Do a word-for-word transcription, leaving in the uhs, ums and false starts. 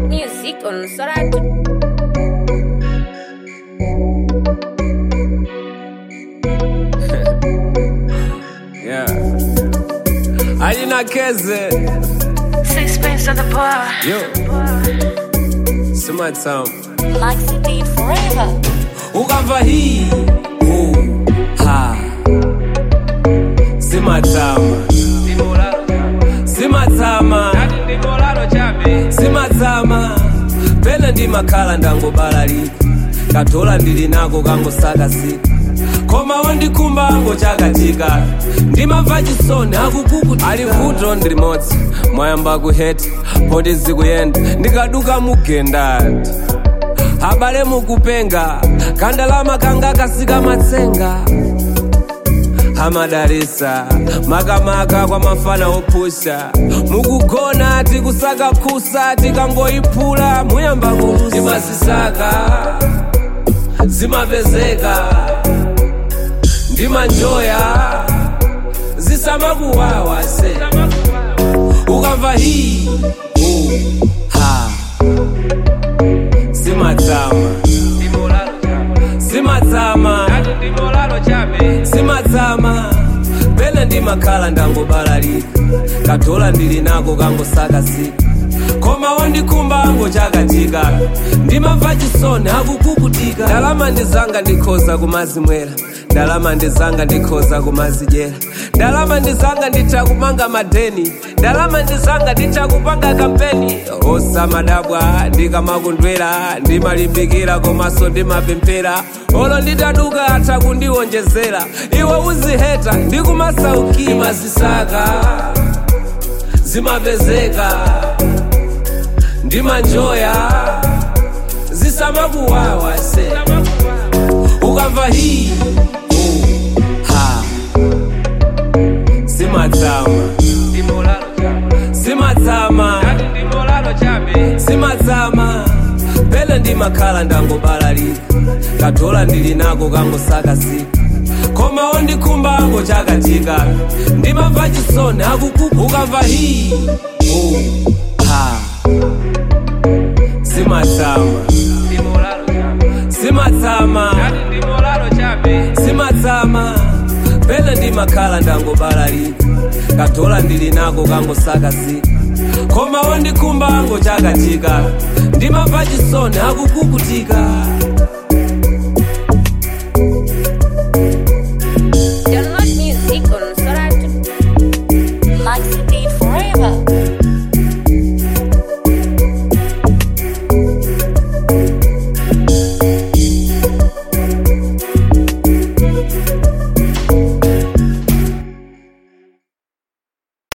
Music on Sorato. Yeah. Alina Keze. Sixpence on the bar. Yo. Summertime. Maxi beat forever. Ukava hii. Oh. Ha. Simatama. Simatama. Simatama. Pena ndi makhala ndangobalalika. Katola ndili nako kangosakasika. Koma wandikumba ango chakatika. Ndimamva chisoni akukukutika. Ali vuto ndili modzi. Mwayamba kuheta. Poti zikuyenda. Ndikaduka mugendati. Abale mukupenga. Kandalama kanga kasika matsenga. Amadarisa. Makamaka kwa mafana opusha. Mukugona ati kusaka kusa ati kangoipula. Muyamba kulusa. Ndimasisaka. Zimapezeka. Ndimanjoya. Zisamakuwawa se. Ukamva hii. Uh, ha. Simatama. Simatama. Simatama. Pena ndi makhala ndangobalalika. Katola ndili nako kangosakasika. Koma wandikumba ango chakatika. Ndimamva chisoni akukukutika. Ndalama ndizanga ndikhoza kumazimwera. Ndalama ndizanga ndikhoza kumazijera. Ndalama ndizanga nditakumanga madeni. Ndalama ndizanga nditakupanga kampeni. Osa madabwa ndikamakundwera. Ndimalimbikira komaso ndimapempera. Olo nditaduka ata kundiwonjezera. Iwe uziheta ndikumasaukira. Ndimazisaka. Zimapezeka. Ndimanjoya. Zisamakuwawa se. Ukamva hii. Uh, ha. Simatama. Simatama. Simatama. Pena ndi makhala ndangobalalika. Katola ndili nako kangosakasika. Koma wandikumba ango chakatika. Ndimamva chisoni akukukutika. Ukamva hii. Uh, ha. Simatama. Simatama. Simatama. Pena ndi makhala ndangobalalika. Katola ndili nako kangosakasika. Koma wandikumba ango chakatika. Ndimamva chisoni akukukutika.